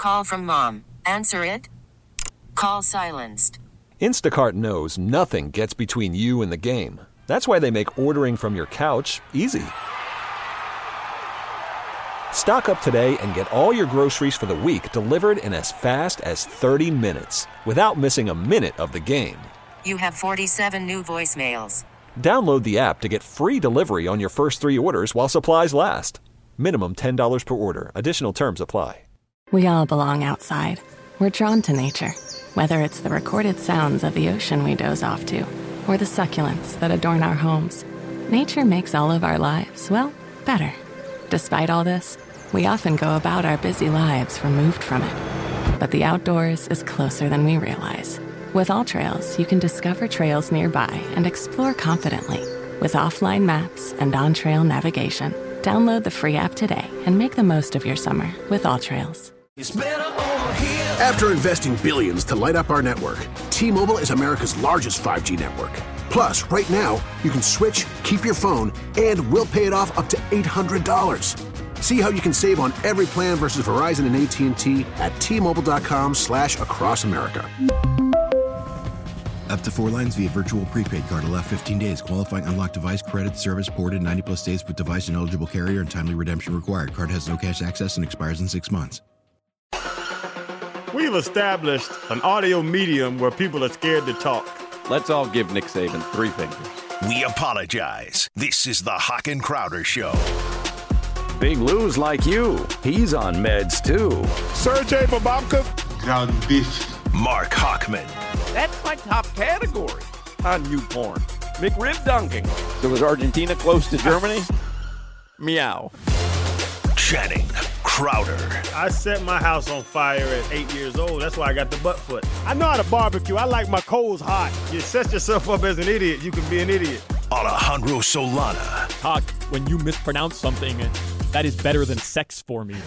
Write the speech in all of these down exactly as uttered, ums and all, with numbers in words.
Call from mom. Answer it. Call silenced. Instacart knows nothing gets between you and the game. That's why they make ordering from your couch easy. Stock up today and get all your groceries for the week delivered in as fast as thirty minutes without missing a minute of the game. You have forty-seven new voicemails. Download the app to get free delivery on your first three orders while supplies last. Minimum ten dollars per order. Additional terms apply. We all belong outside. We're drawn to nature, whether it's the recorded sounds of the ocean we doze off to, or the succulents that adorn our homes. Nature makes all of our lives, well, better. Despite all this, we often go about our busy lives removed from it. But the outdoors is closer than we realize. With AllTrails, you can discover trails nearby and explore confidently. With offline maps and on-trail navigation, download the free app today and make the most of your summer with AllTrails. After investing billions to light up our network, T-Mobile is America's largest five G network. Plus, right now, you can switch, keep your phone, and we'll pay it off up to eight hundred dollars. See how you can save on every plan versus Verizon and A T and T at T-Mobile.com slash across America. Up to four lines via virtual prepaid card. Allow fifteen days. Qualifying unlocked device credit service ported ninety plus days with device and eligible carrier and timely redemption required. Card has no cash access and expires in six months. We've established an audio medium where people are scared to talk. Let's all give Nick Saban three fingers. We apologize. This is the Hawk and Crowder Show. Big Lou's like you. He's on meds, too. Sergey Bababka. Ground beef. Mark Hockman. That's my top category on new porn. McRib dunking. So was Argentina close to Germany? Meow. Channing Crowder. I set my house on fire at eight years old. That's why I got the butt foot. I know how to barbecue. I like my coals hot. You set yourself up as an idiot, you can be an idiot. Alejandro Solana. Hawk, when you mispronounce something, that is better than sex for me.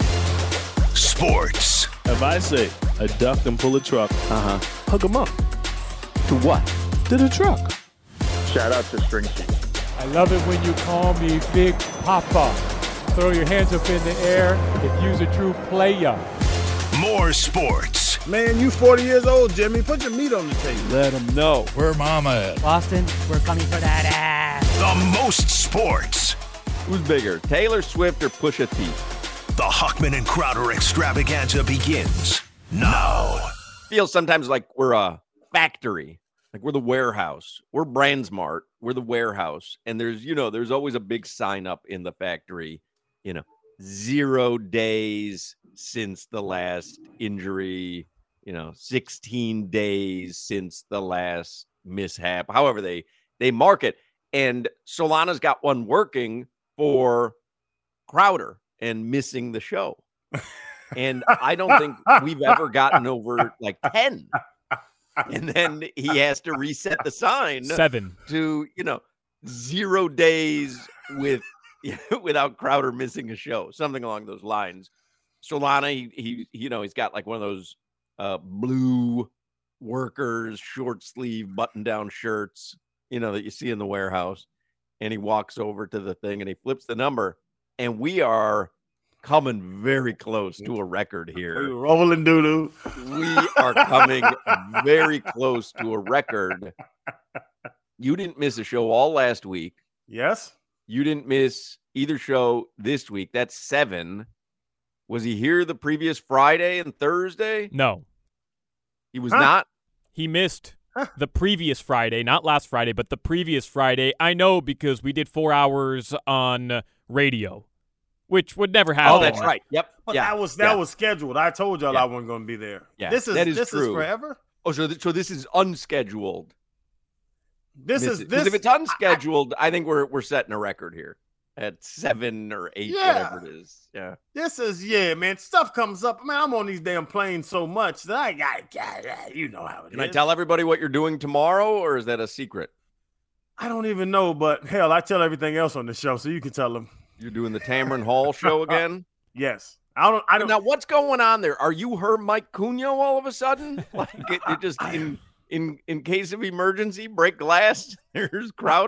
Sports. If I say a duck and pull a truck, uh-huh, hook 'em up. To what? To the truck. Shout out to Springsteen. I love it when you call me Big Papa. Throw your hands up in the air if you's a true player. More sports. Man, you forty years old, Jimmy. Put your meat on the table. Let them know. Where mama at? Boston, we're coming for that ass. The most sports. Who's bigger, Taylor Swift or Pusha T? The Hockman and Crowder extravaganza begins now. Feels sometimes like we're a factory, like we're the warehouse. We're BrandSmart. We're the warehouse. And there's, you know, there's always a big sign up in the factory, you know, zero days since the last injury, you know, sixteen days since the last mishap, however they, they mark it. And Solana's got one working for Crowder and missing the show. And I don't think we've ever gotten over like ten. And then he has to reset the sign. Seven. To, you know, zero days with without Crowder missing a show. Something along those lines. Solana, he, he you know, he's got like one of those uh, blue workers, short sleeve, button down shirts, you know, that you see in the warehouse. And he walks over to the thing and he flips the number. And we are coming very close to a record here. Rolling doo-doo. We are coming very close to a record. You didn't miss a show all last week. Yes. You didn't miss either show this week. That's seven. Was he here the previous Friday and Thursday? No. He was huh? not? He missed the previous Friday, not last Friday, but the previous Friday. I know because we did four hours on radio, which would never happen. Oh, that's right. Yep. But yeah. that was that yeah. was scheduled. I told y'all yeah. I wasn't going to be there. Yeah. This is, that is this true. is forever. Oh, so th- so this is unscheduled. This Miss is it. this. If it's unscheduled, I, I think we're we're setting a record here at seven or eight, yeah. whatever it is. Yeah. This is yeah, man. Stuff comes up. Man, I'm on these damn planes so much that I got, got you know how it Can is. I tell everybody what you're doing tomorrow, or is that a secret? I don't even know, but hell, I tell everything else on the show, so you can tell them. You're doing the Tamron Hall show again? Yes. I don't. I don't. Now, what's going on there? Are you her Mike Cunha all of a sudden? Like it, it just in in in case of emergency, break glass. There's Crowder.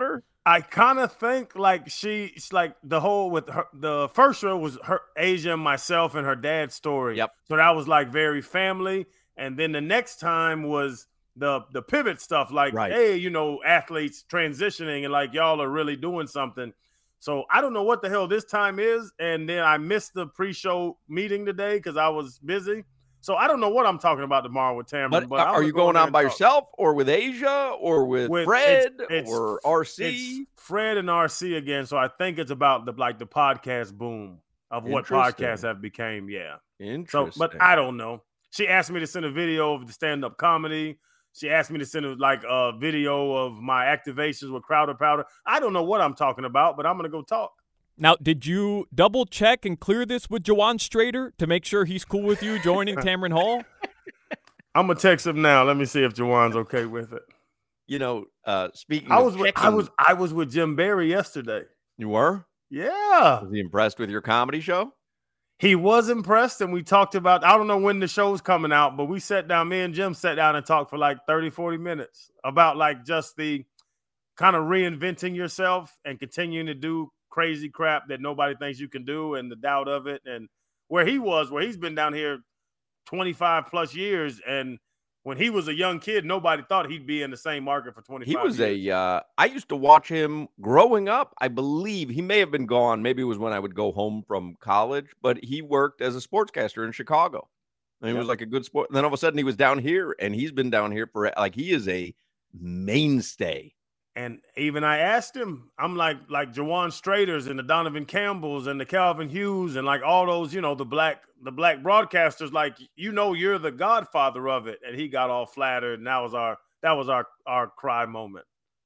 I kind of think like she's like the whole with her, the first show was her Asia and myself and her dad's story. Yep. So that was like very family. And then the next time was the the pivot stuff, like, right. hey, you know, athletes transitioning and like y'all are really doing something. So I don't know what the hell this time is. And then I missed the pre-show meeting today because I was busy. So I don't know what I'm talking about tomorrow with Tamron. But, but are you go going on by talk. yourself or with Asia or with, with Fred it's, it's, or R C? It's Fred and R C again. So I think it's about the like the podcast boom of what podcasts have became. Yeah. Interesting. So, but I don't know. She asked me to send a video of the stand-up comedy. She asked me to send a, like a video of my activations with Crowder Powder. I don't know what I'm talking about, but I'm going to go talk. Now, did you double check and clear this with Jawan Strader to make sure he's cool with you joining Tamron Hall? I'm gonna text him now. Let me see if Jawan's okay with it. You know, uh, speaking, I of was with, checking, I was I was with Jim Barry yesterday. You were? Yeah. Was he impressed with your comedy show? He was impressed, and we talked about. I don't know when the show's coming out, but we sat down. Me and Jim sat down and talked for like thirty, forty minutes about like just the kind of reinventing yourself and continuing to do crazy crap that nobody thinks you can do, and the doubt of it, and where he was, where he's been down here twenty-five plus years, and when he was a young kid, nobody thought he'd be in the same market for twenty-five He was years. a, uh, I used to watch him growing up. I believe he may have been gone. Maybe it was when I would go home from college, but he worked as a sportscaster in Chicago. And he Yep. was like a good sport. And then all of a sudden he was down here, and he's been down here for like, he is a mainstay. And even I asked him, I'm like, like Jawan Straters and the Donovan Campbells and the Calvin Hughes and like all those, you know, the black, the black broadcasters, like, you know, you're the godfather of it. And he got all flattered. And that was our, that was our, our cry moment.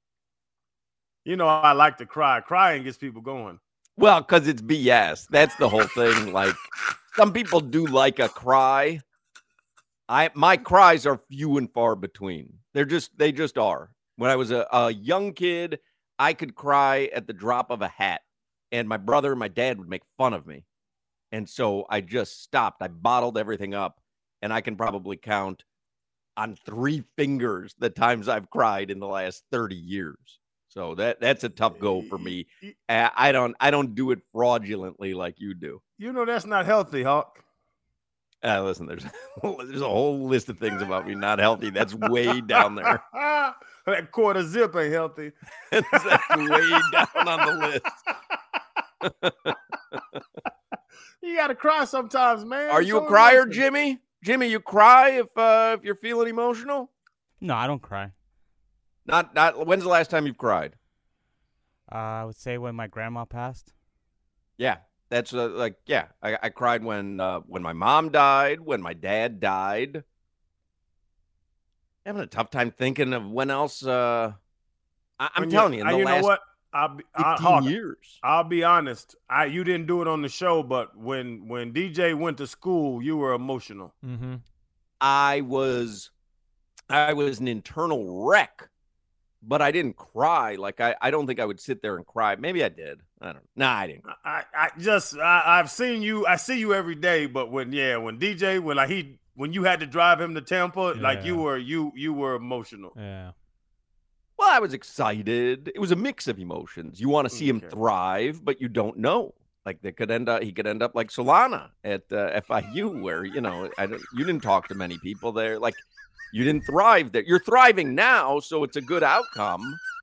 You know, I like to cry. Crying gets people going. Well, because it's B S. That's the whole thing. Like, some people do like a cry. I my cries are few and far between. They're just they just are. When I was a, a young kid, I could cry at the drop of a hat, and my brother and my dad would make fun of me. And so I just stopped. I bottled everything up, and I can probably count on three fingers the times I've cried in the last thirty years. So that that's a tough go for me. I I don't I don't do it fraudulently like you do. You know, that's not healthy, Hawk. Uh, listen, there's there's a whole list of things about me not healthy. That's way down there. That quarter zip ain't healthy. That's way down on the list. You got to cry sometimes, man. Are you So a crier, emotional. Jimmy? Jimmy, you cry if uh, if you're feeling emotional? No, I don't cry. Not not. When's the last time you've cried? Uh, I would say when my grandma passed. Yeah, that's uh, like yeah. I, I cried when uh, when my mom died, when my dad died. Having a tough time thinking of when else. Uh, I, I'm When telling you, in I- the you last know what? I'll be, I, fifteen Hawk, years. I'll be honest. I you didn't do it on the show, but when when D J went to school, you were emotional. Mm-hmm. I was, I was an internal wreck, but I didn't cry. Like I, I don't think I would sit there and cry. Maybe I did. I don't. Nah, I didn't. I, I just I, I've seen you. I see you every day, but when yeah, when D J when like he when you had to drive him to Tampa, like you Yeah. were you you were emotional. Yeah. Well, I was excited. It was a mix of emotions. You want to see him Okay. thrive, but you don't know. Like they could end up, he could end up like Solana at uh, F I U, where you know, I don't, you didn't talk to many people there. Like you didn't thrive there. You're thriving now, so it's a good outcome.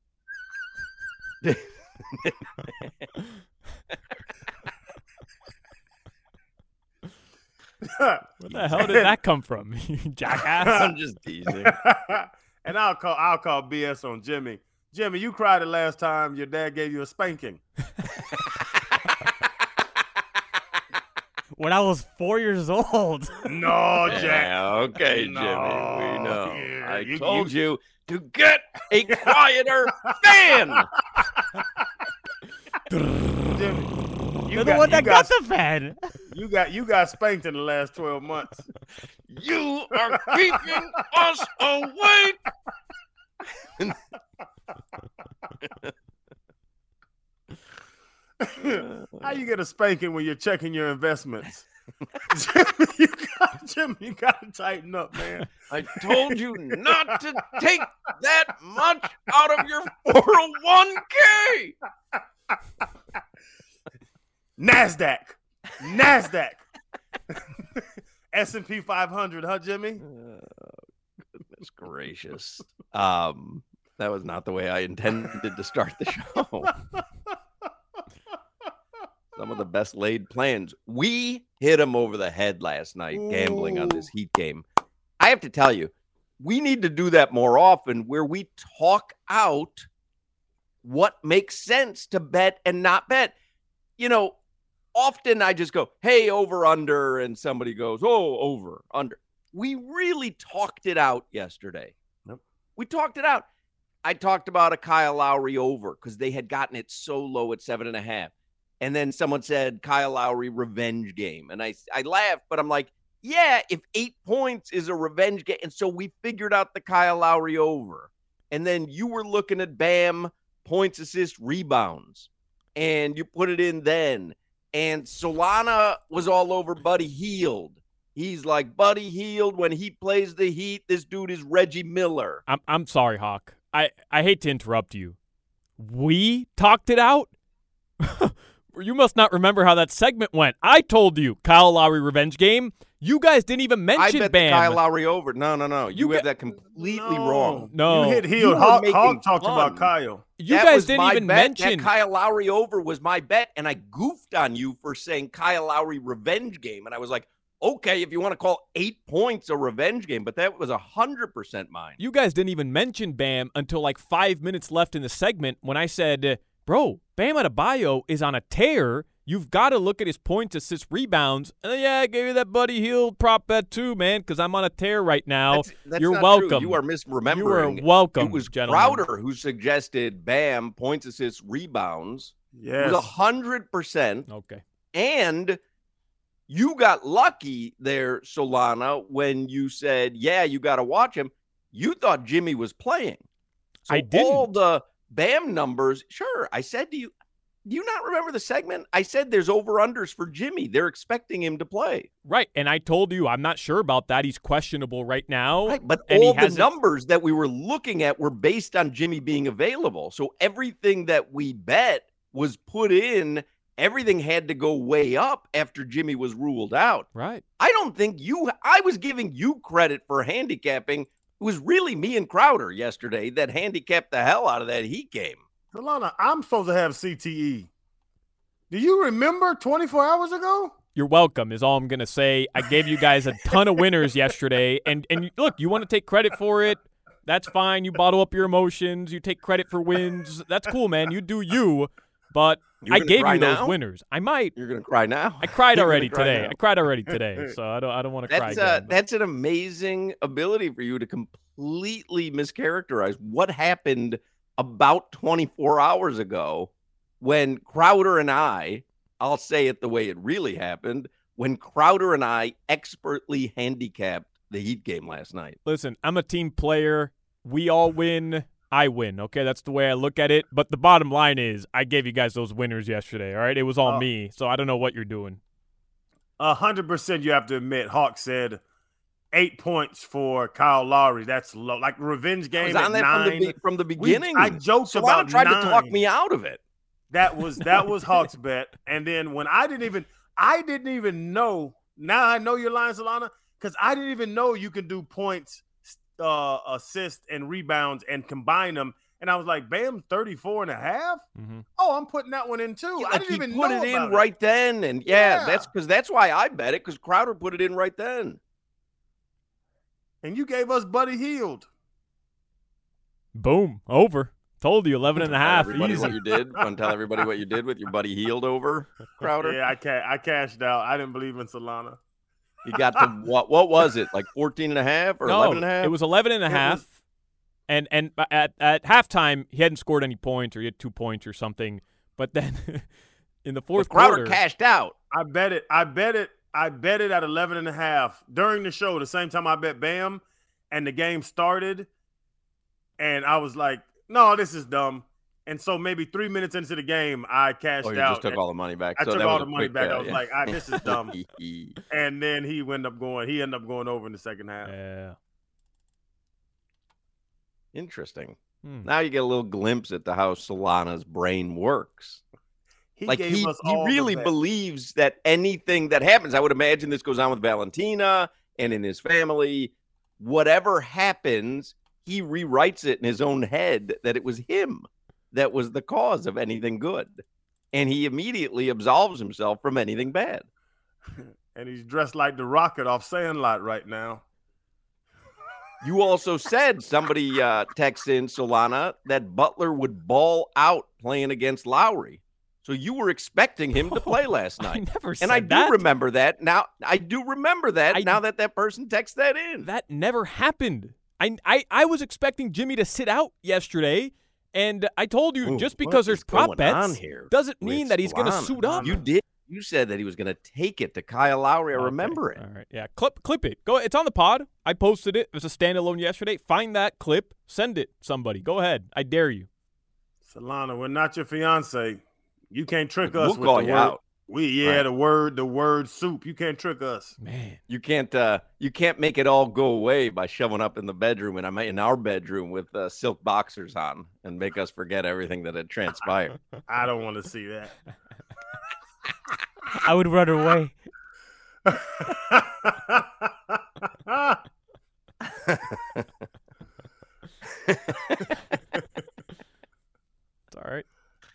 Where the hell did that come from, you jackass? I'm just teasing. And I'll call I'll call B S on Jimmy. Jimmy, you cried the last time your dad gave you a spanking. When I was four years old. No, Jack. Yeah, okay, Jimmy. No, we know. yeah, I you- told you, to get a quieter fan. Jimmy, you You're the one you that got the fan. You got you got spanked in the last twelve months. You are keeping us awake. How you get a spanking when you're checking your investments? Jimmy, you got Jim, you got to tighten up, man. I told you not to take that much out of your four oh one k. NASDAQ. NASDAQ. S and P five hundred, huh, Jimmy? Oh, goodness gracious. Um, that was not the way I intended to start the show. Some of the best laid plans. We hit him over the head last night gambling on this Heat game. I have to tell you, we need to do that more often where we talk out what makes sense to bet and not bet. You know, often I just go, hey, over, under, and somebody goes, oh, over, under. We really talked it out yesterday. Nope. We talked it out. I talked about a Kyle Lowry over because they had gotten it so low at seven and a half. And then someone said Kyle Lowry revenge game. And I, I laughed, but I'm like, yeah, if eight points is a revenge game. And so we figured out the Kyle Lowry over. And then you were looking at Bam, points, assists, rebounds. And you put it in then. And Solana was all over Buddy Hield. He's like, Buddy Hield, when he plays the Heat, this dude is Reggie Miller. I'm I'm sorry, Hawk. I, I hate to interrupt you. We talked it out? You must not remember how that segment went. I told you, Kyle Lowry revenge game. You guys didn't even mention I bet Bam. The Kyle Lowry over. No, no, no. You, You have got- that completely No. wrong. No. You hit You Hield. were Hawk, making Hawk talked fun. about Kyle. You That guys was didn't my even bet. mention. That Kyle Lowry over was my bet, and I goofed on you for saying Kyle Lowry revenge game. And I was like, okay, if you want to call eight points a revenge game, but that was one hundred percent mine. You guys didn't even mention Bam until like five minutes left in the segment when I said, bro, Bam Adebayo is on a tear. You've got to look at his points, assists, rebounds. And yeah, I gave you that Buddy Hield prop bet too, man, because I'm on a tear right now. That's, that's You're not welcome. True. You are misremembering. You are welcome, It was gentlemen. Crowder who suggested Bam, points, assists, rebounds. Yes. It was one hundred percent. Okay. And you got lucky there, Solana, when you said, yeah, you got to watch him. You thought Jimmy was playing. So I didn't. all the Bam numbers, sure, I said to you, do you not remember the segment? I said there's over-unders for Jimmy. They're expecting him to play. Right, and I told you I'm not sure about that. He's questionable right now. Right, but and all he the hasn't- numbers that we were looking at were based on Jimmy being available. So everything that we bet was put in. Everything had to go way up after Jimmy was ruled out. Right. I don't think you – I was giving you credit for handicapping. It was really me and Crowder yesterday that handicapped the hell out of that Heat game. Solana, I'm supposed to have C T E. Do you remember twenty-four hours ago? You're welcome is all I'm going to say. I gave you guys a ton of winners yesterday. And, and look, you want to take credit for it. That's fine. You bottle up your emotions. You take credit for wins. That's cool, man. You do you. But You're I gonna gave cry you those now? winners. I might. You're going to cry now? I cried You're gonna already cry today. now? I cried already today. So I don't I don't want to cry That's, uh, again. that's an amazing ability for you to completely mischaracterize what happened about twenty-four hours ago when Crowder and I, I'll say it the way it really happened, when Crowder and I expertly handicapped the Heat game last night. Listen, I'm a team player. We all win. I win. Okay, that's the way I look at it. But the bottom line is I gave you guys those winners yesterday, all right? It was all Oh. me. So I don't know what you're doing. A hundred percent, you have to admit. Hawk said eight points for Kyle Lowry. That's low, like revenge I game was at on that nine. from the, be- from the We- beginning. I joked Solana about tried nine. to talk me out of it. That was that was Hawk's bet. And then when I didn't even I didn't even know. Now I know you're lying, Solana, because I didn't even know you can do points, uh, assists, and rebounds and combine them. And I was like, Bam, thirty-four and a half? Mm-hmm. Oh, I'm putting that one in too. Yeah, I like didn't he even put know it in about right then, and yeah, Yeah. that's because that's why I bet it because Crowder put it in right then. And you gave us Buddy Hield. Boom. Over. Told you eleven and a Tell half. everybody Easy. what you did. Want to tell everybody what you did with your buddy Healed over Crowder? Yeah, I ca- I cashed out. I didn't believe in Solana. You got to what? What was it? Like fourteen and a half or no, eleven and a half? it was eleven and a It half. was- And and at at halftime he hadn't scored any points or he had two points or something. But then in the fourth But Crowder quarter, cashed out. I bet it. I bet it. I bet it at eleven and a half during the show. The same time I bet Bam, and the game started, and I was like, "No, this is dumb." And so maybe three minutes into the game, I cashed Oh, you out. just took all the money back. I So took that all was the a money quick, back. uh, I was yeah. like, ah, this is dumb. And then he ended up going. He ended up going over in the second half. Yeah. Interesting. Hmm. Now you get a little glimpse at the how Solana's brain works. He like gave he, us he all the really best. believes that anything that happens, I would imagine this goes on with Valentina and in his family. Whatever happens, he rewrites it in his own head that it was him that was the cause of anything good. And he immediately absolves himself from anything bad. And he's dressed like the Rocket off Sandlot right now. You also said, somebody uh, texts in, Solana, that Butler would ball out playing against Lowry. So you were expecting him to play last night. I never said and I do that. remember that. Now I do remember that I- now that that person texts that in. That never happened. I, I, I was expecting Jimmy to sit out yesterday, and I told you Ooh, just what because there's is prop going on bets here doesn't with mean that he's going to Solana? suit up. You did. You said that he was going to take it to Kyle Lowry. I Okay, remember it. All right, yeah, clip clip it. Go. It's on the pod. I posted it. It was a standalone yesterday. Find that clip. Send it somebody. Go ahead. I dare you. Solana, we're not your fiance. You can't trick us We'll with call the you word. out. We yeah, Right. the word, the word soup. You can't trick us. Man. You can't. Uh, you can't make it all go away by showing up in the bedroom, and I'm in our bedroom with uh, silk boxers on, and make us forget everything that had transpired. I don't want to see that. I would run away. It's all right.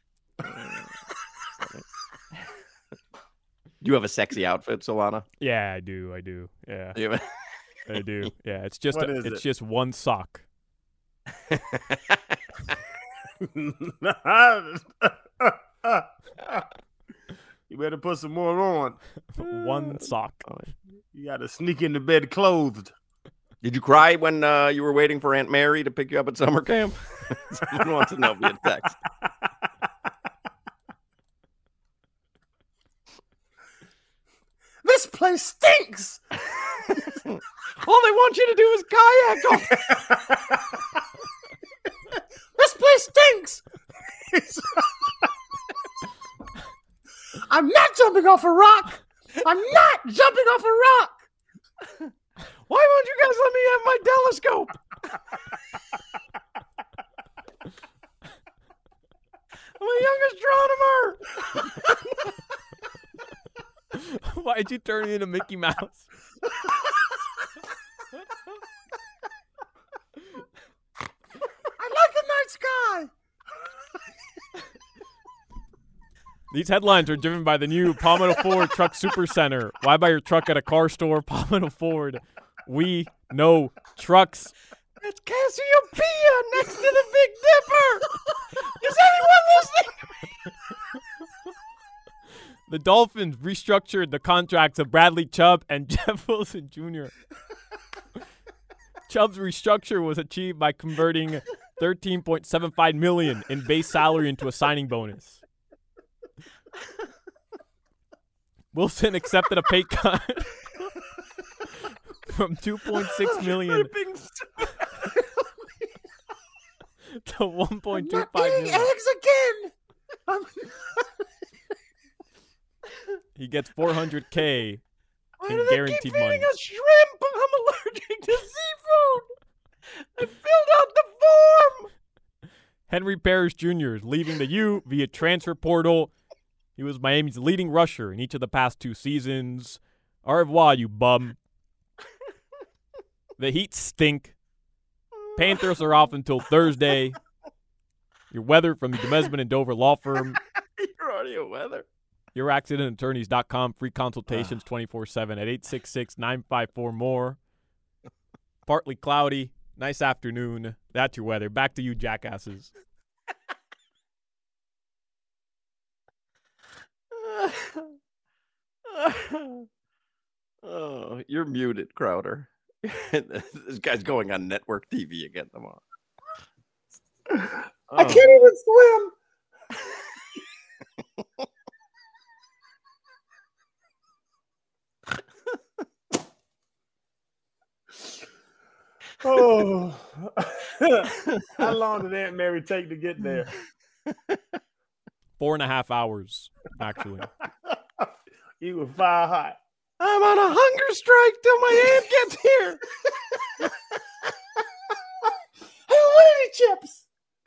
You have a sexy outfit, Solana. Yeah, I do. I do. Yeah, You have I do. Yeah, it's just What a, is it's it? just one sock. You better put some more on. One sock. You got to sneak into bed clothed. Did you cry when uh, you were waiting for Aunt Mary to pick you up at summer camp? Someone wants to know via text. This place stinks. All they want you to do is kayak off. This place stinks. I'm not jumping off a rock. I'm not jumping off a rock. Why won't you guys let me have my telescope? I'm a young astronomer. Why'd you turn into Mickey Mouse? I like the night sky. These headlines are driven by the new Palmetto Ford Truck Super Center. Why buy your truck at a car store? Palmetto Ford. We know trucks. It's Cassiopeia next to the Big Dipper. Is anyone listening? The Dolphins restructured the contracts of Bradley Chubb and Jeff Wilson Junior Chubb's restructure was achieved by converting thirteen point seven five million dollars in base salary into a signing bonus. Wilson accepted a pay cut from two point six million dollars to one point two five million dollars. Eggs again. I'm He gets four hundred K Why in do they guaranteed keep money. feeding us shrimp? I'm allergic to seafood. I filled out the form. Henry Parrish Junior is leaving the U via transfer portal. He was Miami's leading rusher in each of the past two seasons. Au revoir, you bum. The Heat stink. Panthers are off until Thursday. Your weather from the Demesman and Dover Law Firm. You're already a weather. your accident attorneys dot com. Free consultations twenty-four seven at eight six six, nine five four, more. Partly cloudy. Nice afternoon. That's your weather. Back to you, jackasses. Oh, you're muted, Crowder. This guy's going on network T V again tomorrow. I can't even swim. Oh, how long did Aunt Mary take to get there? Four and a half hours, actually. You were fire hot. I'm on a hunger strike till my aunt gets here. I don't want any chips.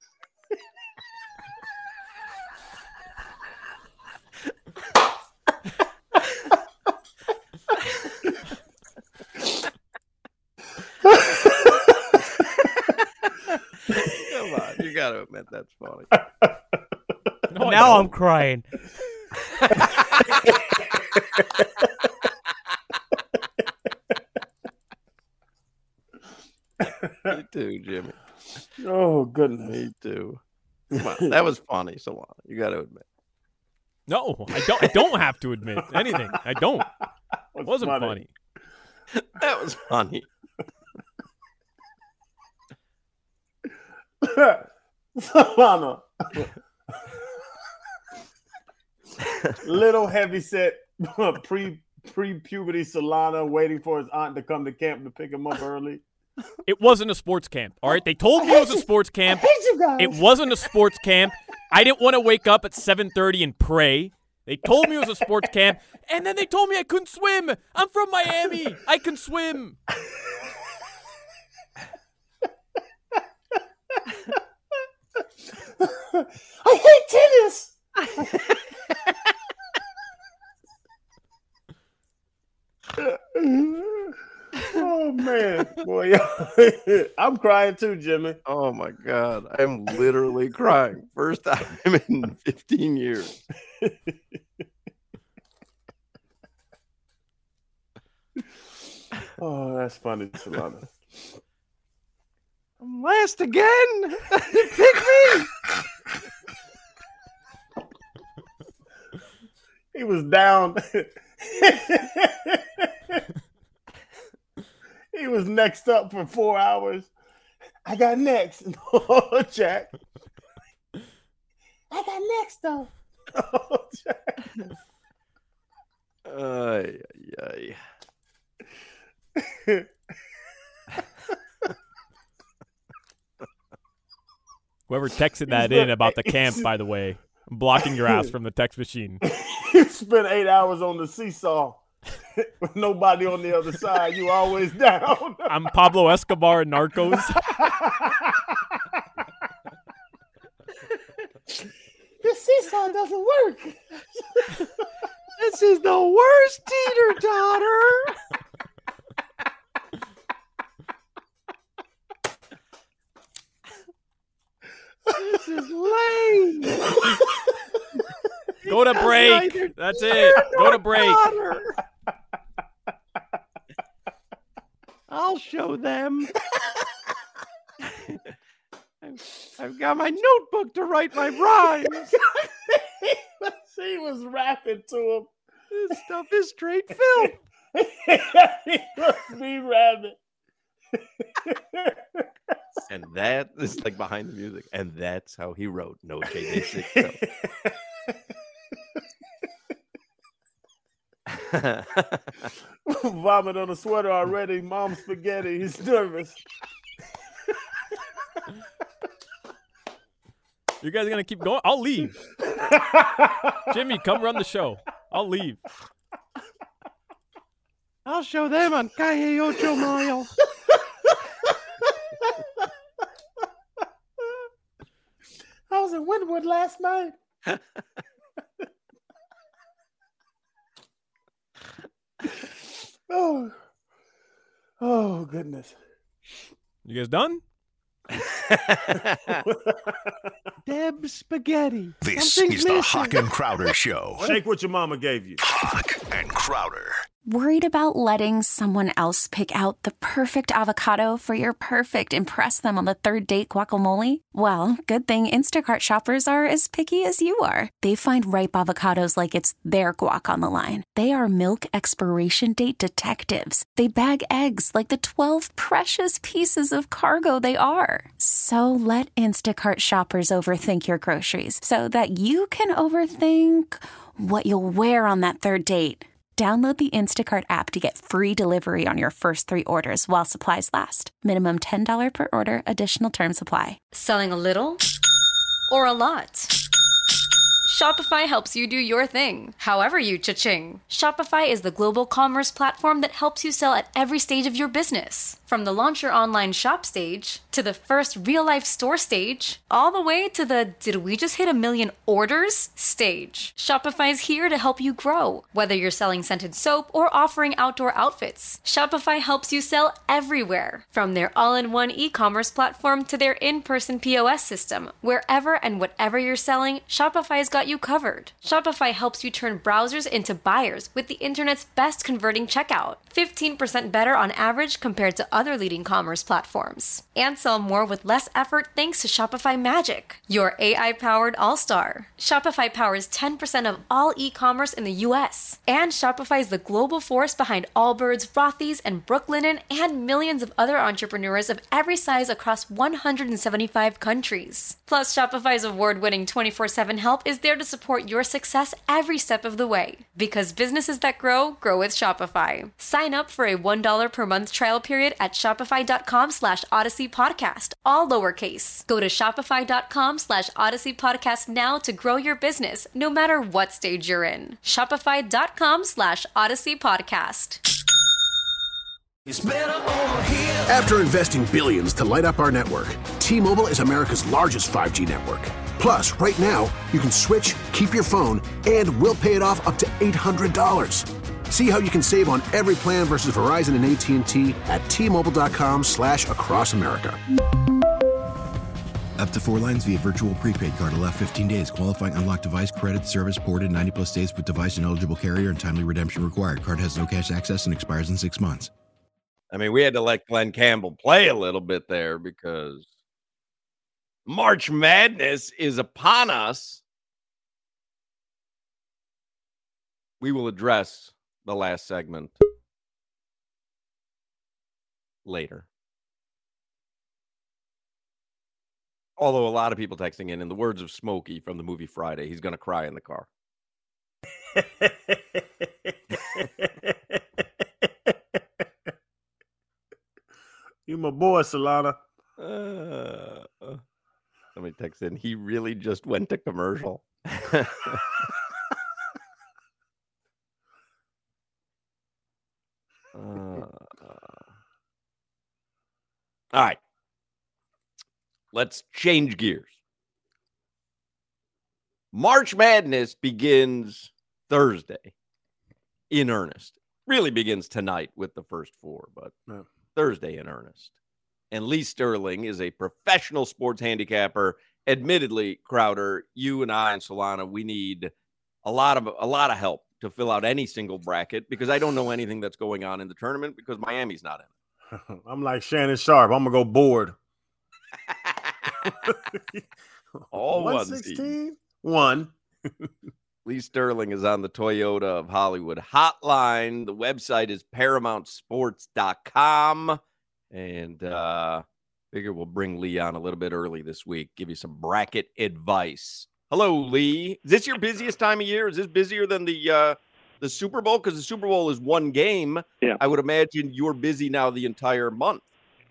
Come on, you gotta admit that's funny. No, now I'm crying. Me too, Jimmy. Oh goodness. Me too. Come on, that was funny, Solana. You gotta admit. No, I don't. I don't have to admit anything. I don't. It wasn't funny. funny. That was funny. Solana. Little heavy set pre pre puberty Solana waiting for his aunt to come to camp to pick him up early. It wasn't a sports camp. All right, they told me it was a sports camp. I hate you guys. It wasn't a sports camp. I didn't want to wake up at seven thirty and pray. They told me it was a sports camp, and then they told me I couldn't swim. I'm from Miami. I can swim. I hate tennis. Oh man, boy, I'm crying too, Jimmy. Oh my God, I'm literally crying. First time in fifteen years. Oh, that's funny, Solana. I'm last again. Pick me. He was down. He was next up for four hours. I got next. Oh, Jack. I got next though. Oh, Jack. Ay, ay, ay. Whoever texted that in about the camp, by the way, I'm blocking your ass from the text machine. You spent eight hours on the seesaw with nobody on the other side. You always down. I'm Pablo Escobar in Narcos. The seesaw doesn't work. This is the worst teeter-totter. This is lame. Go to break. That's it. Go to break. I'll show them. I've, I've got my notebook to write my rhymes. He was rapping to him. This stuff is straight film. He must be rapping. And that is like behind the music. And that's how he wrote No J J six. So. Vomit on a sweater already. Mom spaghetti. He's nervous. You guys are going to keep going? I'll leave. Jimmy, come run the show. I'll leave. I'll show them on Calle Ocho Mile. I was in Wynwood last night. Oh, oh goodness! You guys done? Deb Spaghetti. This Something's is the missing. Hawk and Crowder Show. Shake what your mama gave you. Hawk and Crowder. Worried about letting someone else pick out the perfect avocado for your perfect impress them on the third date guacamole? Well, good thing Instacart shoppers are as picky as you are. They find ripe avocados like it's their guac on the line. They are milk expiration date detectives. They bag eggs like the twelve precious pieces of cargo they are. So let Instacart shoppers overthink your groceries so that you can overthink what you'll wear on that third date. Download the Instacart app to get free delivery on your first three orders while supplies last. Minimum ten dollars per order. Additional terms apply. Selling a little or a lot? Shopify helps you do your thing, however you cha-ching. Shopify is the global commerce platform that helps you sell at every stage of your business. From the launch your online shop stage, to the first real-life store stage, all the way to the did we just hit a million orders stage. Shopify's here to help you grow. Whether you're selling scented soap or offering outdoor outfits, Shopify helps you sell everywhere. From their all-in-one e-commerce platform to their in-person P O S system, wherever and whatever you're selling, Shopify's got you covered. Shopify helps you turn browsers into buyers with the internet's best converting checkout. fifteen percent better on average compared to other leading commerce platforms. And sell more with less effort thanks to Shopify Magic, your A I-powered all-star. Shopify powers ten percent of all e-commerce in the U S. And Shopify is the global force behind Allbirds, Rothy's, and Brooklinen, and millions of other entrepreneurs of every size across one hundred seventy-five countries. Plus, Shopify's award-winning twenty-four seven help is there to support your success every step of the way. Because businesses that grow, grow with Shopify. Sign up for a one dollar per month trial period at shopify.com slash Odyssey Podcast, all lowercase. Go to shopify.com slash Odyssey Podcast now to grow your business, no matter what stage you're in. Shopify.com slash Odyssey Podcast. After investing billions to light up our network, T-Mobile is America's largest five G network. Plus, right now, you can switch, keep your phone, and we'll pay it off up to eight hundred dollars. See how you can save on every plan versus Verizon and A T and T at T-Mobile.com slash across America. Up to four lines via virtual prepaid card. Allow fifteen days. Qualifying unlocked device credit service ported ninety plus days with device and eligible carrier and timely redemption required. Card has no cash access and expires in six months. I mean, we had to let Glenn Campbell play a little bit there because March Madness is upon us. We will address the last segment later. Although a lot of people texting in, in the words of Smokey from the movie Friday, he's going to cry in the car. You my boy, Solana. Uh, somebody texted in, he really just went to commercial. uh, all right. Let's change gears. March Madness begins Thursday in earnest. Really begins tonight with the first four, but yeah. Thursday in earnest. And Lee Sterling is a professional sports handicapper. Admittedly, Crowder, you and I and Solana, we need a lot of a lot of help to fill out any single bracket because I don't know anything that's going on in the tournament because Miami's not in it. I'm like Shannon Sharp. I'm gonna go board. All one sixteen? One. Lee Sterling is on the Toyota of Hollywood hotline. The website is paramount sports dot com. And uh figure we'll bring Lee on a little bit early this week, give you some bracket advice. Hello, Lee. Is this your busiest time of year? Is this busier than the uh the Super Bowl? Because the Super Bowl is one game. Yeah. I would imagine you're busy now the entire month.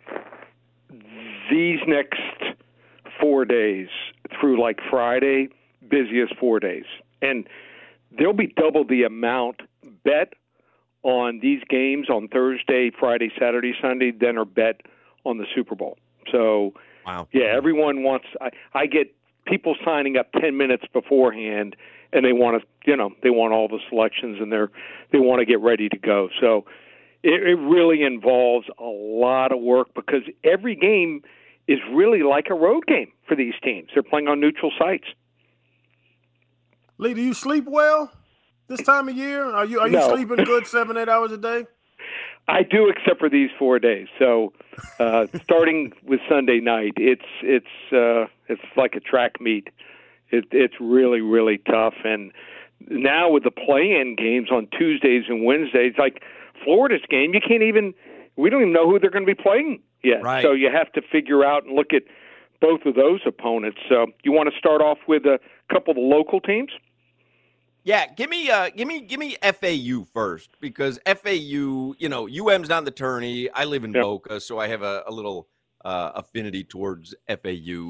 These next four days through like Friday, busiest four days. And there'll be double the amount bet on these games on Thursday, Friday, Saturday, Sunday than are bet on the Super Bowl. So, wow. Yeah, everyone wants I, – I get people signing up ten minutes beforehand, and they want to, you know, they want all the selections, and they're they want to get ready to go. So it, it really involves a lot of work because every game is really like a road game for these teams. They're playing on neutral sites. Lee, do you sleep well this time of year? Are you are you No. sleeping good seven, eight hours a day? I do, except for these four days. So, uh, starting with Sunday night, it's it's uh, it's like a track meet. It, it's really really tough. And now with the play-in games on Tuesdays and Wednesdays, like Florida's game, you can't even. We don't even know who they're going to be playing yet. Right. So you have to figure out and look at both of those opponents. So you want to start off with a couple of the local teams? Yeah, give me, uh, give me, give me F A U first because F A U, you know, U M's not in the tourney. I live in Yep. Boca, so I have a, a little uh, affinity towards F A U.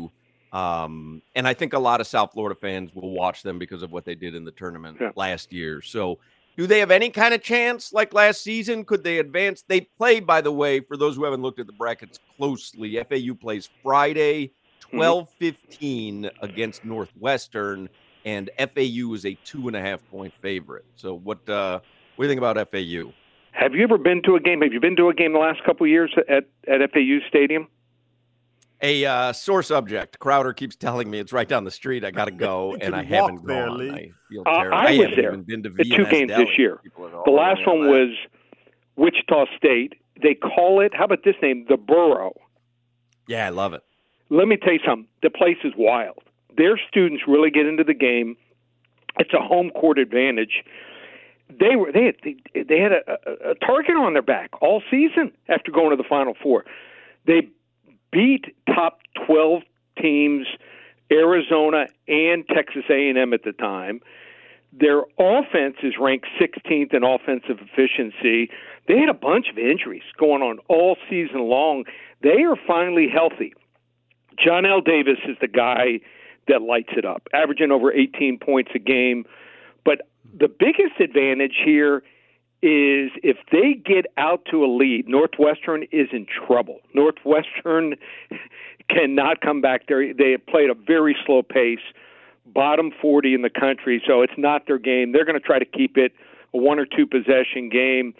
Um, and I think a lot of South Florida fans will watch them because of what they did in the tournament yeah. last year. So do they have any kind of chance like last season? Could they advance? They play, by the way, for those who haven't looked at the brackets closely, F A U plays Friday, twelve fifteen mm-hmm. against Northwestern, and F A U is a two and a half point favorite. So what, uh, what do you think about F A U? Have you ever been to a game? Have you been to a game the last couple of years at, at F A U Stadium? A uh, sore subject. Crowder keeps telling me it's right down the street. I got to go, and I haven't there, gone. Lee. I feel uh, terrible. I, I was haven't there even been to at two games Deli. this year. The last one that. was Wichita State. They call it, how about this name? The Borough. Yeah, I love it. Let me tell you something. The place is wild. Their students really get into the game. It's a home court advantage. They were they had, they, they had a, a, a target on their back all season after going to the Final Four. They beat top twelve teams, Arizona and Texas A and M at the time. Their offense is ranked sixteenth in offensive efficiency. They had a bunch of injuries going on all season long. They are finally healthy. John L. Davis is the guy that lights it up, averaging over eighteen points a game. But the biggest advantage here is if they get out to a lead, Northwestern is in trouble. Northwestern cannot come back there. They have played a very slow pace, bottom forty in the country, so it's not their game. They're going to try to keep it a one or two possession game.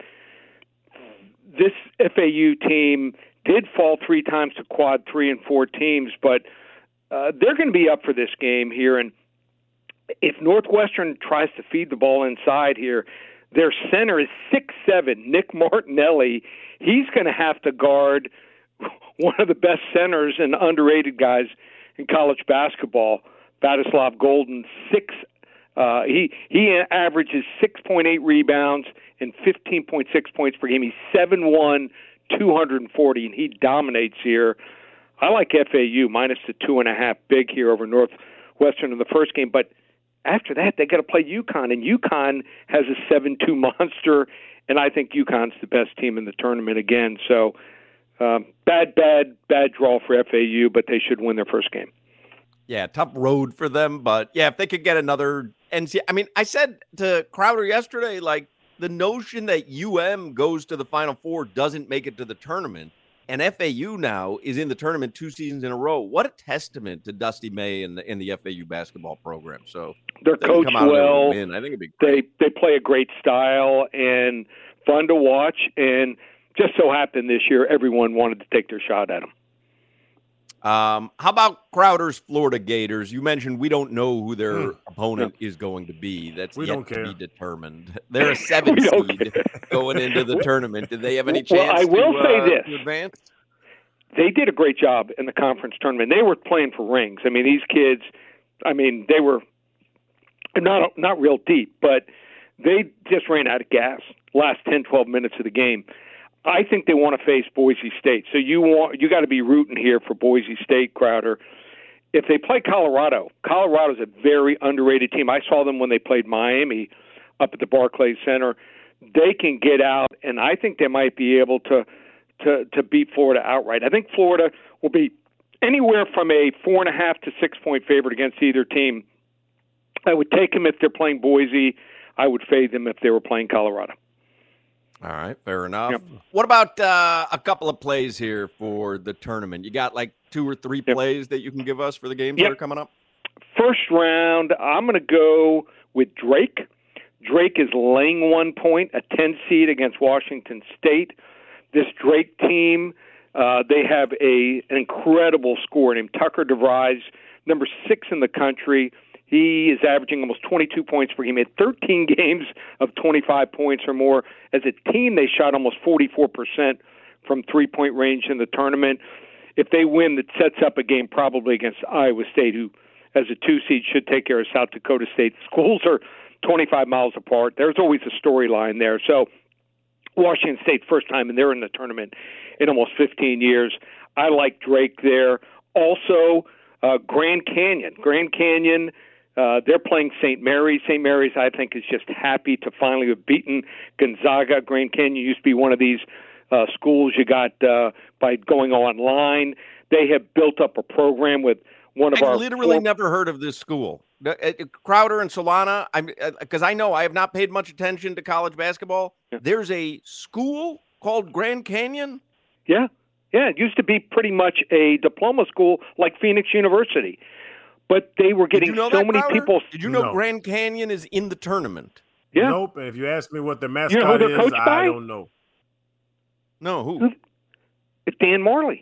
This F A U team did fall three times to quad three and four teams, but uh, they're going to be up for this game here. And if Northwestern tries to feed the ball inside here, their center is six seven, Nick Martinelli. He's going to have to guard one of the best centers and underrated guys in college basketball, Vladislav Golden. Six, uh, he he averages six point eight rebounds and fifteen point six points per game. He's seven one, two hundred forty, and he dominates here. I like F A U minus the two and a half big here over Northwestern in the first game, but after that, they got to play UConn, and UConn has a seven two monster, and I think UConn's the best team in the tournament again. So um, bad, bad, bad draw for F A U, but they should win their first game. Yeah, tough road for them, but yeah, if they could get another N C double A, I mean, I said to Crowder yesterday, like, the notion that U M goes to the Final Four doesn't make it to the tournament, and F A U now is in the tournament two seasons in a row. What a testament to Dusty May and the, and the F A U basketball program. So they're coached well. Win, I think it'd be great. They they play a great style and fun to watch. And just so happened this year, everyone wanted to take their shot at them. Um, how about Crowder's Florida Gators? You mentioned we don't know who their mm. opponent yeah. is going to be. That's we yet don't to care. be determined. They're a seven seed going into the tournament. Did they have any chance well, I will to, say uh, this. to advance? They did a great job in the conference tournament. They were playing for rings. I mean, these kids, I mean, they were not not real deep, but they just ran out of gas last ten, twelve minutes of the game. I think they want to face Boise State. So you want you got to be rooting here for Boise State, Crowder. If they play Colorado, Colorado's a very underrated team. I saw them when they played Miami up at the Barclays Center. They can get out, and I think they might be able to to, to beat Florida outright. I think Florida will be anywhere from a four and a half to six point favorite against either team. I would take them if they're playing Boise. I would fade them if they were playing Colorado. All right, fair enough. Yep. What about uh, a couple of plays here for the tournament? You got like two or three yep. plays that you can give us for the games yep. that are coming up? First round, I'm going to go with Drake. Drake is laying one point, a ten seed against Washington State. This Drake team, uh, they have a an incredible scorer named Tucker DeVries, number six in the country. He is averaging almost twenty-two points per game. He had thirteen games of twenty-five points or more. As a team, they shot almost forty-four percent from three-point range in the tournament. If they win, that sets up a game probably against Iowa State, who, as a two-seed, should take care of South Dakota State. Schools are twenty-five miles apart. There's always a storyline there. So Washington State, first time, and they're in the tournament in almost fifteen years. I like Drake there. Also, uh, Grand Canyon. Grand Canyon, uh, they're playing Saint Mary's. Saint Mary's, I think, is just happy to finally have beaten Gonzaga. Grand Canyon used to be one of these uh, schools you got uh, by going online. They have built up a program with one of I our literally form- never heard of this school. Uh, uh, Crowder and Solana, I'm because I know I have not paid much attention to college basketball. Yeah. There's a school called Grand Canyon. Yeah, yeah. It used to be pretty much a diploma school like Phoenix University, but they were getting Did you know so that, many Crowder? people. Did you know No. Grand Canyon is in the tournament? Yeah. Nope. And if you ask me what the You mascot know who they're is, coached I by? don't know. No, who? It's Dan Marley.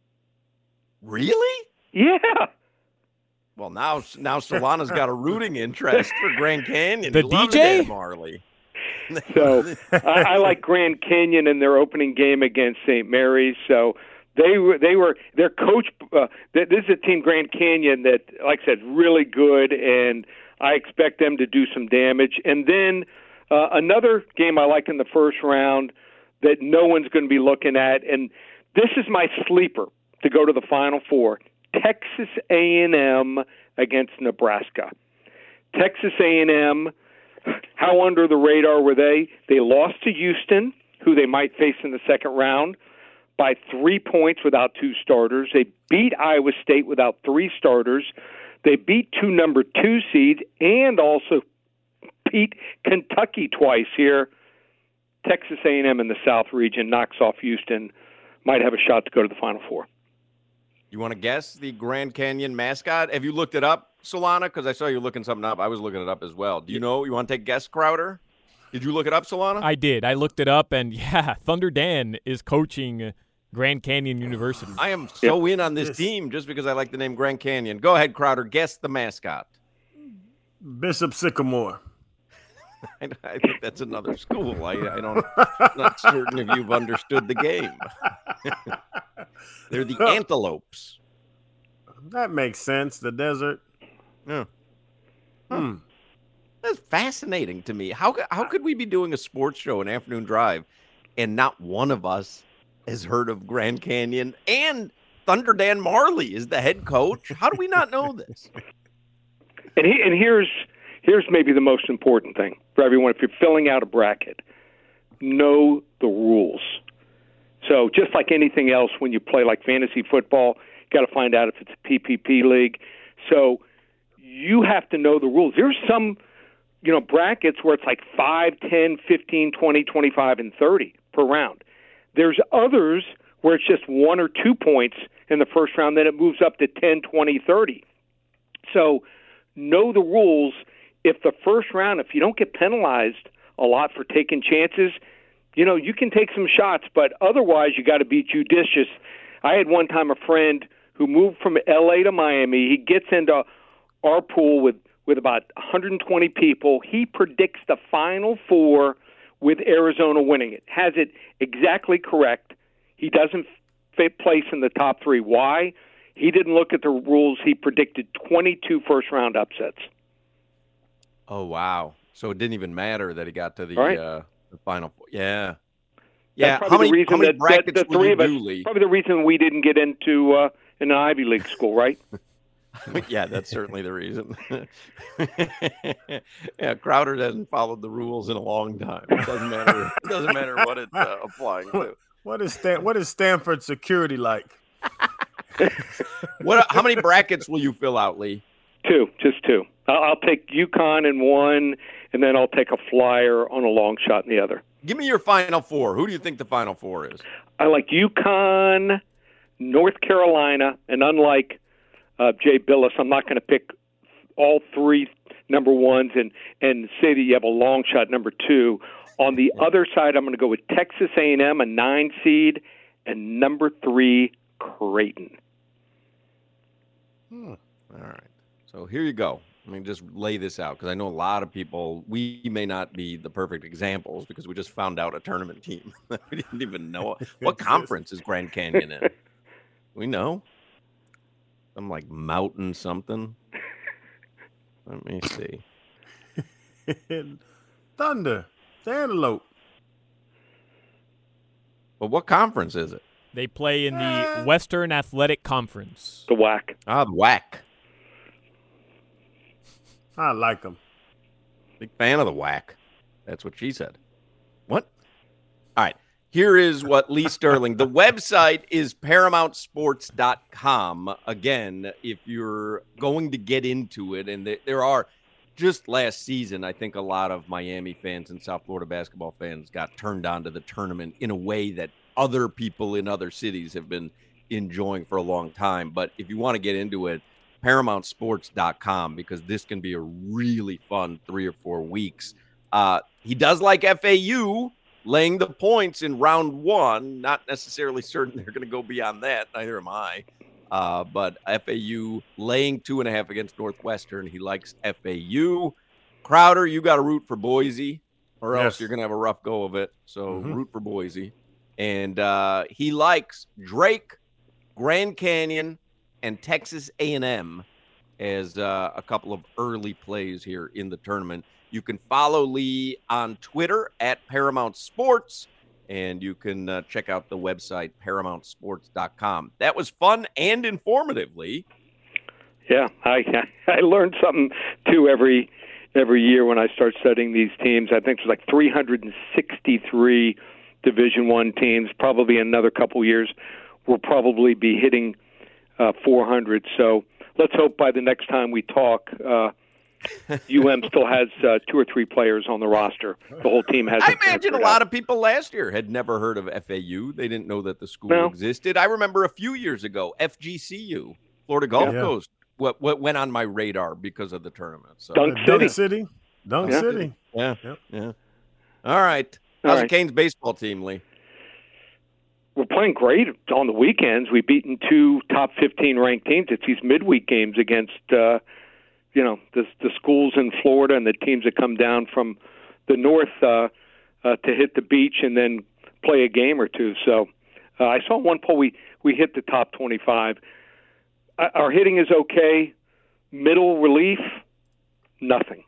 Really? Yeah. Well, now now Solana's got a rooting interest for Grand Canyon. The He loves D J? Dan Marley. So I, I like Grand Canyon in their opening game against Saint Mary's. So they were they were their coach. Uh, th- this is a team, Grand Canyon, that, like I said, really good, and I expect them to do some damage. And then uh, another game I like in the first round that no one's going to be looking at, and this is my sleeper to go to the Final Four: Texas A and M against Nebraska. Texas A and M. How under the radar were they? They lost to Houston, who they might face in the second round, by three points without two starters. They beat Iowa State without three starters. They beat two number two seeds and also beat Kentucky twice here. Texas A and M in the South region knocks off Houston, might have a shot to go to the Final Four. You want to guess the Grand Canyon mascot? Have you looked it up, Solana? Because I saw you looking something up. I was looking it up as well. Do you know? You want to take a guess, Crowder? Did you look it up, Solana? I did. I looked it up, and yeah, Thunder Dan is coaching Grand Canyon University. I am so in on this team just because I like the name Grand Canyon. Go ahead, Crowder. Guess the mascot. Bishop Sycamore. I, I think that's another school. I, I don't. I'm not certain if you've understood the game. They're the antelopes. That makes sense. The desert. Yeah. Hmm. That's fascinating to me. How how could we be doing a sports show, an afternoon drive, and not one of us has heard of Grand Canyon and Thunder Dan Marley is the head coach? How do we not know this? And he, and here's here's maybe the most important thing for everyone. If you're filling out a bracket, know the rules. So just like anything else, when you play like fantasy football, you got to find out if it's a P P P league. So you have to know the rules. There's some, you know, brackets where it's like five, ten, fifteen, twenty, twenty-five, and thirty per round. There's others where it's just one or two points in the first round, then it moves up to ten, twenty, thirty. So know the rules. If the first round, if you don't get penalized a lot for taking chances, you know, you can take some shots, but otherwise you got to be judicious. I had one time a friend who moved from L A to Miami. He gets into our pool with, with about one hundred twenty people. He predicts the Final Four with Arizona winning it. Has it exactly correct. He doesn't fit place in the top three. Why? He didn't look at the rules. He predicted twenty-two first-round upsets. Oh, wow. So it didn't even matter that he got to the, Right. uh, the Final Four. Yeah. That's Yeah. probably How many, the reason how many that, brackets that the will three you of us, do, Lee? probably the reason we didn't get into uh, an Ivy League school, right? Yeah, that's certainly the reason. Yeah, Crowder hasn't followed the rules in a long time. It doesn't matter. It doesn't matter what it's uh, applying to. What is Stan- what is Stanford security like? What? How many brackets will you fill out, Lee? Two, just two. I'll, I'll take UConn in one, and then I'll take a flyer on a long shot in the other. Give me your Final Four. Who do you think the Final Four is? I like UConn, North Carolina, and unlike uh, Jay Billis, I'm not going to pick all three number ones and, and say that you have a long shot number two. On the other side, I'm going to go with Texas A and M, a nine seed, and number three, Creighton. Hmm. All right. So here you go. Let me just lay this out because I know a lot of people, we may not be the perfect examples because we just found out a tournament team. We didn't even know. What conference is Grand Canyon in? We know. Some like mountain something. Let me see. Thunder. The Antelope. But what conference is it? They play in the Western Athletic Conference. The W A C. Ah, the W A C. I like them. Big fan of the W A C. That's what she said. What? All right. Here is what Lee Sterling, the website is paramount sports dot com. Again, if you're going to get into it, and there are, just last season, I think a lot of Miami fans and South Florida basketball fans got turned on to the tournament in a way that other people in other cities have been enjoying for a long time. But if you want to get into it, paramount sports dot com, because this can be a really fun three or four weeks. Uh, he does like F A U laying the points in round one. Not necessarily certain they're going to go beyond that. Neither am I. Uh, but F A U laying two and a half against Northwestern. He likes F A U. Crowder, you got to root for Boise, or Yes. else you're going to have a rough go of it. So Mhm. root for Boise. And uh, he likes Drake, Grand Canyon, and Texas A and M as uh, a couple of early plays here in the tournament. You can follow Lee on Twitter at Paramount Sports, and you can uh, check out the website paramount sports dot com. That was fun and informative, Lee. Yeah, I I learned something too every every year when I start studying these teams. I think there's like three hundred sixty-three Division One teams. Probably in another couple years, we'll probably be hitting uh, four hundred. So let's hope by the next time we talk, uh, U M still has uh, two or three players on the roster. The whole team has. I imagine a lot of people last year had never heard of F A U. They didn't know that the school No. existed. I remember a few years ago, F G C U, Florida Gulf Yeah. Coast, what what went on my radar because of the tournament. So Dunk Dunk City. City. Dunk Yeah. City. Yeah, Yep. yeah. All right. All How's right. the Canes baseball team, Lee? We're playing great on the weekends. We've beaten two top fifteen ranked teams. It's these midweek games against, uh, you know, the, the schools in Florida and the teams that come down from the north uh, uh, to hit the beach and then play a game or two. So uh, I saw one poll we, we hit the top twenty-five. Uh, our hitting is okay. Middle relief, nothing.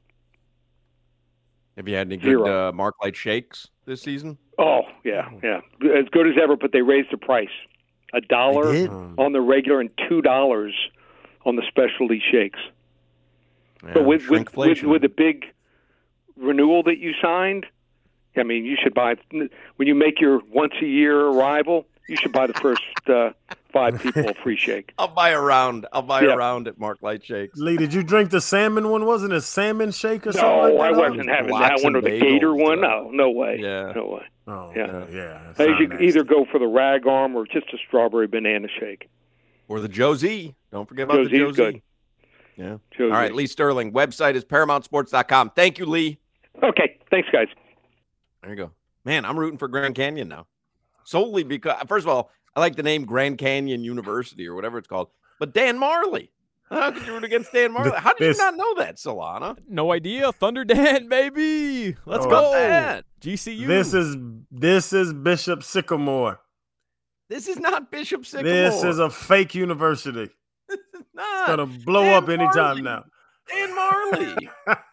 Have you had any good Zero. uh, Mark Light shakes this season? Oh, yeah, yeah. As good as ever, but they raised the price. A dollar did? on the regular and two dollars on the specialty shakes. Yeah, But with, with, with, shrinkflation. with the big renewal that you signed, I mean, you should buy, when you make your once-a-year arrival, you should buy the first uh, five people a free shake. I'll buy a round. I'll buy Yeah. a round at Mark Light Shakes. Lee, did you drink the salmon one? Wasn't it salmon shake or something No, like that? I on it? wasn't having Lox that one or and the Gator bagels, one. uh, No, no way. Yeah. No way. Oh, Yeah. yeah. yeah. I Sound should nasty. either go for the rag arm or just a strawberry banana shake. Or the Josie. Don't forget about Josie's the Josie. good. Yeah. Josie. All right, Lee Sterling. Website is paramount sports dot com. Thank you, Lee. Okay, thanks, guys. There you go. Man, I'm rooting for Grand Canyon now. Solely because, first of all, I like the name Grand Canyon University or whatever it's called. But Dan Marley. How could you root against Dan Marley? How did you This- not know that, Solana? No idea. Thunder Dan, baby. Let's Oh. go. About that? G C U. This is this is Bishop Sycamore. This is not Bishop Sycamore. This is a fake university. not. Gonna blow Dan up anytime Marley. now. Dan Marley.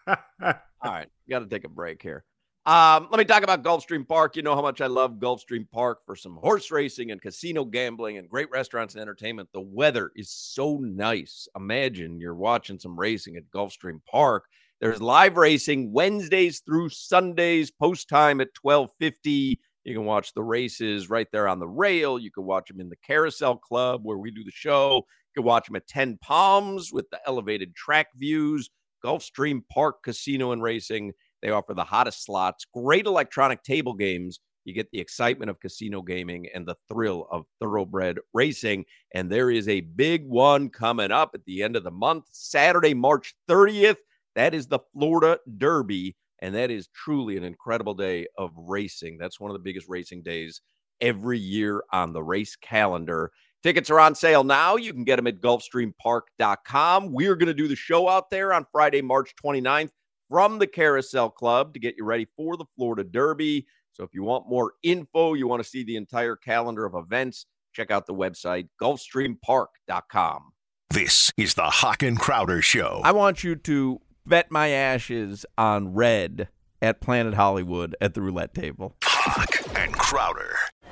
All right, got to take a break here. Um, let me talk about Gulfstream Park. You know how much I love Gulfstream Park for some horse racing and casino gambling and great restaurants and entertainment. The weather is so nice. Imagine you're watching some racing at Gulfstream Park. There's live racing Wednesdays through Sundays, post time at twelve fifty. You can watch the races right there on the rail. You can watch them in the Carousel Club where we do the show. You can watch them at Ten Palms with the elevated track views. Gulfstream Park Casino and Racing. They offer the hottest slots, great electronic table games. You get the excitement of casino gaming and the thrill of thoroughbred racing. And there is a big one coming up at the end of the month, Saturday, March thirtieth. That is the Florida Derby. And that is truly an incredible day of racing. That's one of the biggest racing days every year on the race calendar. Tickets are on sale now. You can get them at gulfstream park dot com. We're going to do the show out there on Friday, March twenty-ninth from the Carousel Club to get you ready for the Florida Derby. So if you want more info, you want to see the entire calendar of events, check out the website, gulfstream park dot com. This is the Hawk and Crowder Show. I want you to bet my ashes on red at Planet Hollywood at the roulette table. Hawk and Crowder.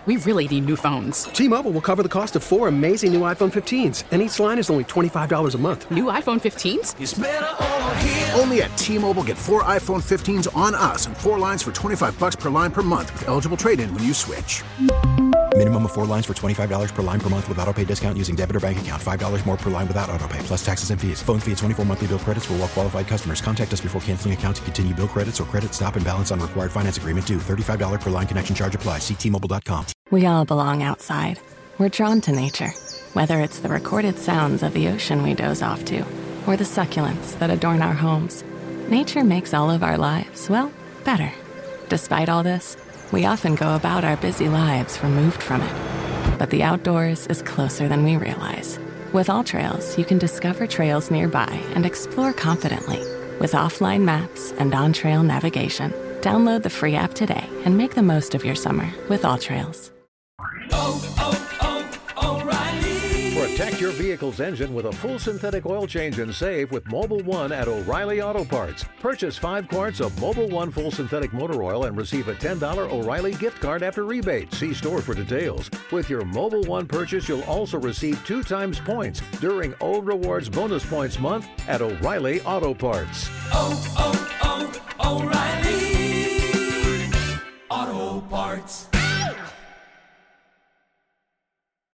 We really need new phones. T-Mobile will cover the cost of four amazing new iPhone fifteens, and each line is only twenty-five dollars a month. New iPhone fifteens? It's better over here. Only at T-Mobile, get four iPhone fifteens on us and four lines for twenty-five bucks per line per month with eligible trade-in when you switch. Minimum of four lines for twenty-five dollars per line per month with autopay discount using debit or bank account. five dollars more per line without autopay, plus taxes and fees. Phone fee at twenty-four monthly bill credits for well-qualified customers. Contact us before canceling account to continue bill credits or credit stop and balance on required finance agreement due. thirty-five dollars per line connection charge applies. See T Mobile dot com. We all belong outside. We're drawn to nature, whether it's the recorded sounds of the ocean we doze off to, or the succulents that adorn our homes. Nature makes all of our lives, well, better. Despite all this, we often go about our busy lives removed from it. But the outdoors is closer than we realize. With AllTrails, you can discover trails nearby and explore confidently. With offline maps and on-trail navigation, download the free app today and make the most of your summer with AllTrails. Oh, oh, oh, O'Reilly. Protect your vehicle's engine with a full synthetic oil change and save with Mobil one at O'Reilly Auto Parts. Purchase five quarts of Mobil one full synthetic motor oil and receive a ten dollars O'Reilly gift card after rebate. See store for details. With your Mobil one purchase, you'll also receive two times points during O Rewards Bonus Points Month at O'Reilly Auto Parts. Oh, oh, oh, O'Reilly Auto Parts.